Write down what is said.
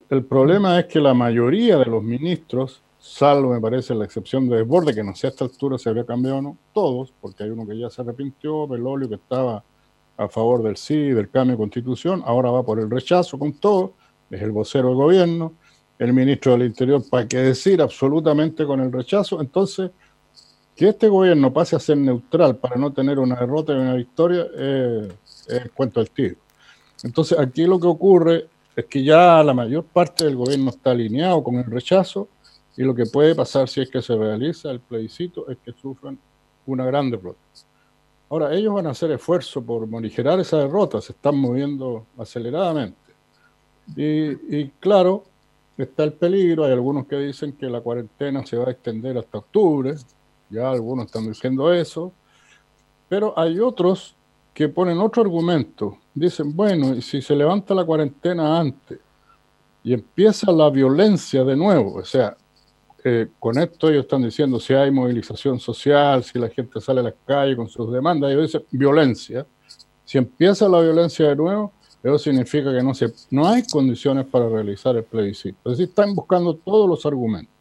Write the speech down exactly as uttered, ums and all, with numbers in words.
el problema es que la mayoría de los ministros, salvo me parece la excepción de Desbordes, que no sé a esta altura si habría cambiado o no, todos, porque hay uno que ya se arrepintió, Belolio que estaba a favor del sí, del cambio de constitución, ahora va por el rechazo con todo, es el vocero del gobierno, el ministro del Interior, ¿para qué decir? Absolutamente con el rechazo. Entonces, que este gobierno pase a ser neutral para no tener una derrota y una victoria, eh, es el cuento del tigre. Entonces, aquí lo que ocurre es que ya la mayor parte del gobierno está alineado con el rechazo y lo que puede pasar si es que se realiza el plebiscito es que sufran una gran derrota. Ahora, ellos van a hacer esfuerzo por morigerar esa derrota, se están moviendo aceleradamente. Y, y claro, está el peligro, hay algunos que dicen que la cuarentena se va a extender hasta octubre, ya algunos están diciendo eso, pero hay otros que ponen otro argumento. Dicen, bueno, y si se levanta la cuarentena antes y empieza la violencia de nuevo, o sea, eh, con esto ellos están diciendo si hay movilización social, si la gente sale a las calles con sus demandas, ellos dicen violencia. Si empieza la violencia de nuevo, eso significa que no, se, no hay condiciones para realizar el plebiscito. Es decir, están buscando todos los argumentos.